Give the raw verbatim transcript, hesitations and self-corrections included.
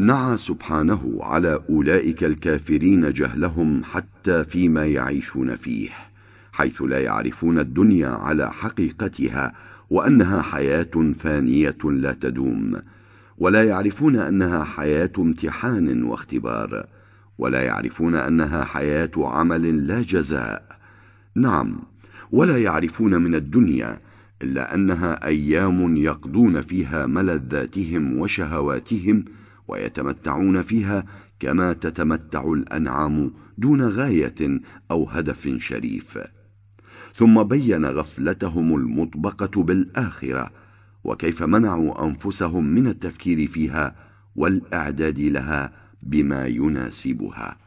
نعى سبحانه على أولئك الكافرين جهلهم حتى فيما يعيشون فيه، حيث لا يعرفون الدنيا على حقيقتها وأنها حياة فانية لا تدوم، ولا يعرفون أنها حياة امتحان واختبار، ولا يعرفون أنها حياة عمل لا جزاء. نعم، ولا يعرفون من الدنيا إلا أنها أيام يقضون فيها ملذاتهم وشهواتهم ويتمتعون فيها كما تتمتع الأنعام دون غاية أو هدف شريف. ثم بين غفلتهم المطبقة بالآخرة، وكيف منعوا أنفسهم من التفكير فيها والإعداد لها بما يناسبها.